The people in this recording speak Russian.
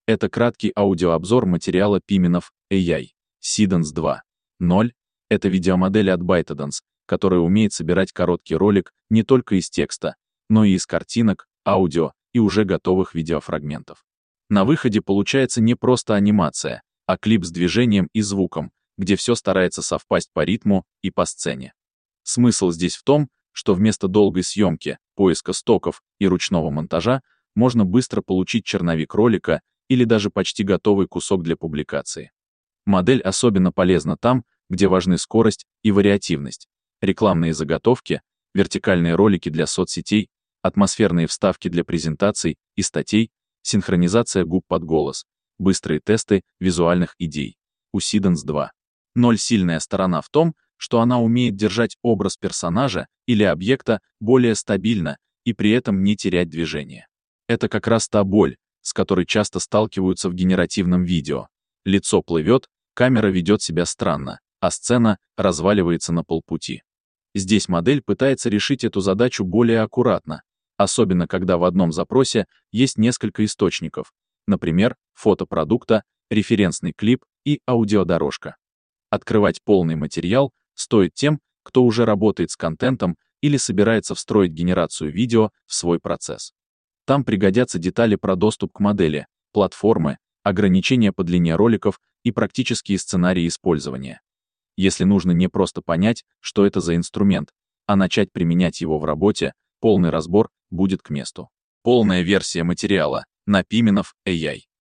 Это краткий аудиообзор материала Piminov AI Seedance 2.0. Это видеомодель от ByteDance, которая умеет собирать короткий ролик не только из текста, но и из картинок, аудио и уже готовых видеофрагментов. На выходе получается не просто анимация, а клип с движением и звуком, где все старается совпасть по ритму и по сцене. Смысл здесь в том, что вместо долгой съемки, поиска стоков и ручного монтажа можно быстро получить черновик ролика или даже почти готовый кусок для публикации. Модель особенно полезна там, где важны скорость и вариативность, рекламные заготовки, вертикальные ролики для соцсетей, атмосферные вставки для презентаций и статей, синхронизация губ под голос, быстрые тесты визуальных идей. У Seedance 2.0 сильная сторона в том, что она умеет держать образ персонажа или объекта более стабильно и при этом не терять движение. Это как раз та боль, с которой часто сталкиваются в генеративном видео. Лицо плывет, камера ведет себя странно, а сцена разваливается на полпути. Здесь модель пытается решить эту задачу более аккуратно, особенно когда в одном запросе есть несколько источников, например, фото продукта, референсный клип и аудиодорожка. Открывать полный материал стоит тем, кто уже работает с контентом или собирается встроить генерацию видео в свой процесс. Там пригодятся детали про доступ к модели, платформы, ограничения по длине роликов и практические сценарии использования. Если нужно не просто понять, что это за инструмент, а начать применять его в работе, полный разбор будет к месту. Полная версия материала на Piminov AI.